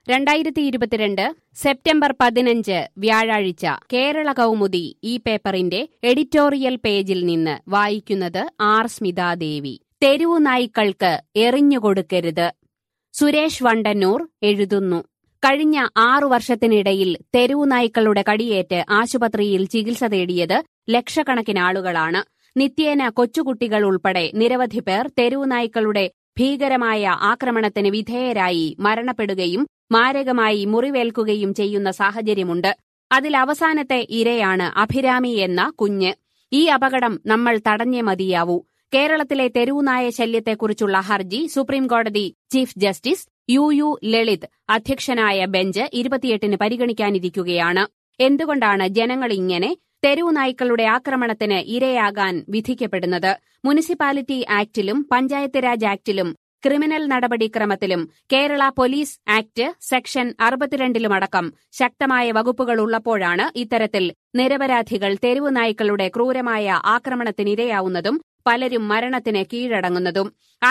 2022 September 15 വ്യാഴാഴ്ച കേരള കൗമുദി ഈ പേപ്പറിന്റെ എഡിറ്റോറിയൽ പേജിൽ നിന്ന് വായിക്കുന്നത് ആർ സ്മിതാദേവി. തെരുവു നായ്ക്കൾക്ക് എറിഞ്ഞുകൊടുക്കരുത്. സുരേഷ് വണ്ടന്നൂർ എഴുതുന്നു. കഴിഞ്ഞ 6 വർഷത്തിനിടയിൽ തെരുവു നായ്ക്കളുടെ കടിയേറ്റ് ആശുപത്രിയിൽ ചികിത്സ തേടിയത് ലക്ഷക്കണക്കിന് ആളുകളാണ്. നിത്യേന കൊച്ചുകുട്ടികൾ ഉൾപ്പെടെ നിരവധി പേർ തെരുവു നായ്ക്കളുടെ ഭീകരമായ ആക്രമണത്തിന് വിധേയരായി മരണപ്പെടുകയും മാരകമായി മുറിവേൽക്കുകയും ചെയ്യുന്ന സാഹചര്യമുണ്ട്. അതിൽ അവസാനത്തെ ഇരയാണ് അഭിരാമി എന്ന കുഞ്ഞ്. ഈ അപകടം നമ്മൾ തടഞ്ഞേ മതിയാവൂ. കേരളത്തിലെ തെരുവുനായ ശല്യത്തെക്കുറിച്ചുള്ള ഹർജി സുപ്രീംകോടതി ചീഫ് ജസ്റ്റിസ് യു ലളിത് അധ്യക്ഷനായ ബെഞ്ച് 28-ന് പരിഗണിക്കാനിരിക്കുകയാണ്. എന്തുകൊണ്ടാണ് ജനങ്ങളിങ്ങനെ തെരുവുനായ്ക്കളുടെ ആക്രമണത്തിന് ഇരയാകാൻ വിധിക്കപ്പെടുന്നത്? മുനിസിപ്പാലിറ്റി ആക്ടിലും പഞ്ചായത്ത് രാജ് ആക്ടിലും ക്രിമിനൽ നടപടിക്രമത്തിലും കേരള പോലീസ് ആക്ട് സെക്ഷൻ 62-ലുമടക്കം ശക്തമായ വകുപ്പുകളുള്ളപ്പോഴാണ് ഇത്തരത്തിൽ നിരപരാധികൾ തെരുവുനായ്ക്കളുടെ ക്രൂരമായ ആക്രമണത്തിനിരയാവുന്നതും പലരും മരണത്തിന് കീഴടങ്ങുന്നതും.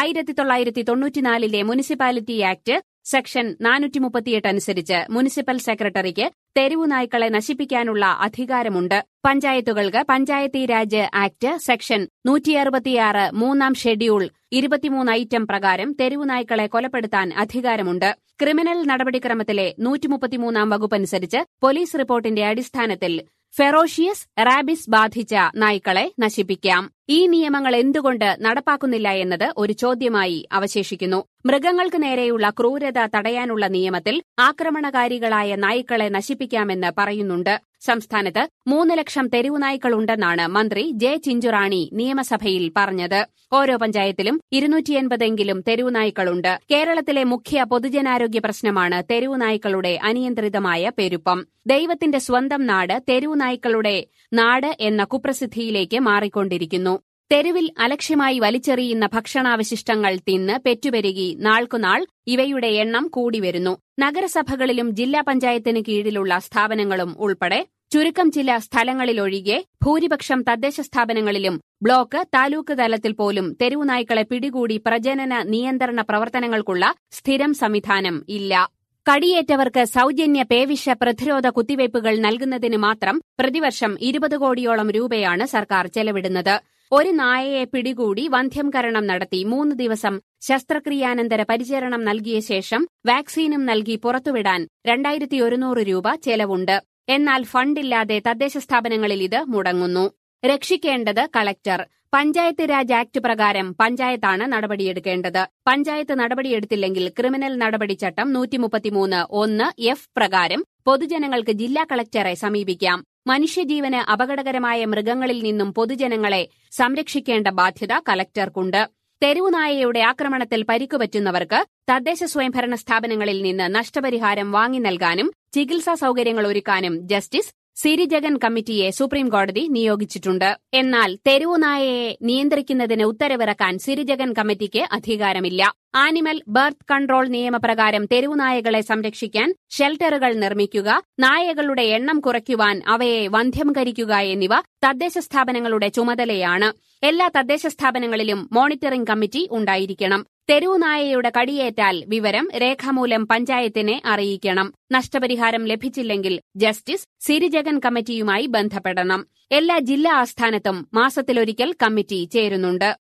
1994-ലെ മുനിസിപ്പാലിറ്റി ആക്ട് സെക്ഷൻ 438 അനുസരിച്ച് മുനിസിപ്പൽ സെക്രട്ടറിക്ക് തെരുവുനായ്ക്കളെ നശിപ്പിക്കാനുള്ള അധികാരമുണ്ട്. പഞ്ചായത്തുകൾക്ക് പഞ്ചായത്തി രാജ് ആക്ട് സെക്ഷൻ 166 മൂന്നാം ഷെഡ്യൂൾ 23 ഐറ്റം പ്രകാരം തെരുവുനായ്ക്കളെ കൊലപ്പെടുത്താൻ അധികാരമുണ്ട്. ക്രിമിനൽ നടപടിക്രമത്തിലെ 133 വകുപ്പനുസരിച്ച് പോലീസ് റിപ്പോർട്ടിന്റെ അടിസ്ഥാനത്തിൽ ഫെറോഷ്യസ് റാബിസ് ബാധിച്ച നായ്ക്കളെ നശിപ്പിക്കാം. ഈ നിയമങ്ങൾ എന്തുകൊണ്ട് നടപ്പാക്കുന്നില്ല എന്നത് ഒരു ചോദ്യമായി അവശേഷിക്കുന്നു. മൃഗങ്ങൾക്ക് നേരെയുള്ള ക്രൂരത തടയാനുള്ള നിയമത്തിൽ ആക്രമണകാരികളായ നായ്ക്കളെ നശിപ്പിക്കാമെന്ന് പറയുന്നുണ്ട്. സംസ്ഥാനത്ത് 3 ലക്ഷം തെരുവുനായ്ക്കളുണ്ടെന്നാണ് മന്ത്രി ജെ ചിഞ്ചുറാണി നിയമസഭയിൽ പറഞ്ഞത്. ഓരോ പഞ്ചായത്തിലും 280 തെരുവുനായ്ക്കളുണ്ട്. കേരളത്തിലെ മുഖ്യ പൊതുജനാരോഗ്യ പ്രശ്നമാണ് തെരുവുനായ്ക്കളുടെ അനിയന്ത്രിതമായ പെരുപ്പം. ദൈവത്തിന്റെ സ്വന്തം നാട് തെരുവുനായ്ക്കളുടെ നാട് എന്ന കുപ്രസിദ്ധിയിലേക്ക് മാറിക്കൊണ്ടിരിക്കുന്നു. തെരുവിൽ അലക്ഷ്യമായി വലിച്ചെറിയുന്ന ഭക്ഷണാവശിഷ്ടങ്ങൾ തിന്ന് പെറ്റുപെരുകി നാൾക്കുനാൾ ഇവയുടെ എണ്ണം കൂടിവരുന്നു. നഗരസഭകളിലും ജില്ലാ പഞ്ചായത്തിന് കീഴിലുള്ള സ്ഥാപനങ്ങളും ഉൾപ്പെടെ ചുരുക്കം ചില സ്ഥലങ്ങളിലൊഴികെ ഭൂരിപക്ഷം തദ്ദേശ സ്ഥാപനങ്ങളിലും ബ്ലോക്ക്, താലൂക്ക് തലത്തിൽ പോലും തെരുവുനായ്ക്കളെ പിടികൂടി പ്രജനന നിയന്ത്രണ പ്രവർത്തനങ്ങൾക്കുള്ള സ്ഥിരം സംവിധാനം ഇല്ല. കടിയേറ്റവർക്ക് സൌജന്യ പേവിഷ പ്രതിരോധ കുത്തിവയ്പ്പുകൾ നൽകുന്നതിന് മാത്രം പ്രതിവർഷം 20 കോടിയോളം രൂപയാണ് സർക്കാർ ചെലവിടുന്നത്. ഒരു നായയെ പിടികൂടി വന്ധ്യംകരണം നടത്തി 3 ദിവസം ശസ്ത്രക്രിയാനന്തര പരിചരണം നൽകിയ ശേഷം വാക്സിനും നൽകി പുറത്തുവിടാൻ 2100 രൂപ ചെലവുണ്ട്. എന്നാൽ ഫണ്ടില്ലാതെ തദ്ദേശ സ്ഥാപനങ്ങളിൽ ഇത് മുടങ്ങുന്നു. രക്ഷിക്കേണ്ടത് കളക്ടർ. പഞ്ചായത്ത് രാജ് ആക്ട് പ്രകാരം പഞ്ചായത്താണ് നടപടിയെടുക്കേണ്ടത്. പഞ്ചായത്ത് നടപടിയെടുത്തില്ലെങ്കിൽ ക്രിമിനൽ നടപടിച്ചട്ടം 133(1)(f) പ്രകാരം പൊതുജനങ്ങൾക്ക് ജില്ലാ കളക്ടറെ സമീപിക്കാം. മനുഷ്യജീവന് അപകടകരമായ മൃഗങ്ങളിൽ നിന്നും പൊതുജനങ്ങളെ സംരക്ഷിക്കേണ്ട ബാധ്യത കളക്ടർക്കുണ്ട്. തെരുവുനായയുടെ ആക്രമണത്തിൽ പരിക്കുപറ്റുന്നവർക്ക് തദ്ദേശ സ്വയംഭരണ സ്ഥാപനങ്ങളിൽ നിന്ന് നഷ്ടപരിഹാരം വാങ്ങി നൽകാനും ചികിത്സാ സൌകര്യങ്ങൾ ഒരുക്കാനും ജസ്റ്റിസ് സിരിജഗൻ കമ്മിറ്റിയെ സുപ്രീംകോടതി നിയോഗിച്ചിട്ടുണ്ട്. എന്നാൽ തെരുവുനായയെ നിയന്ത്രിക്കുന്നതിന് ഉത്തരവിറക്കാൻ സിരിജഗൻ കമ്മിറ്റിക്ക് അധികാരമില്ല. ആനിമൽ ബർത്ത് കൺട്രോൾ നിയമപ്രകാരം തെരുവുനായകളെ സംരക്ഷിക്കാൻ ഷെൽട്ടറുകൾ നിർമ്മിക്കുക, നായകളുടെ എണ്ണം കുറയ്ക്കുവാൻ അവയെ വന്ധ്യംകരിക്കുക എന്നിവ തദ്ദേശ സ്ഥാപനങ്ങളുടെ ചുമതലയാണ്. എല്ലാ തദ്ദേശ സ്ഥാപനങ്ങളിലും മോണിറ്ററിംഗ് കമ്മിറ്റി ഉണ്ടായിരിക്കണം. തെരുവുനായയുടെ കടിയേറ്റാൽ വിവരം രേഖാമൂലം പഞ്ചായത്തിനെ അറിയിക്കണം. നഷ്ടപരിഹാരം ലഭിച്ചില്ലെങ്കിൽ ജസ്റ്റിസ് സിരിജഗൻ കമ്മിറ്റിയുമായി ബന്ധപ്പെടണം. എല്ലാ ജില്ലാ ആസ്ഥാനത്തും മാസത്തിലൊരിക്കൽ കമ്മിറ്റി ചേരുന്നുണ്ട്.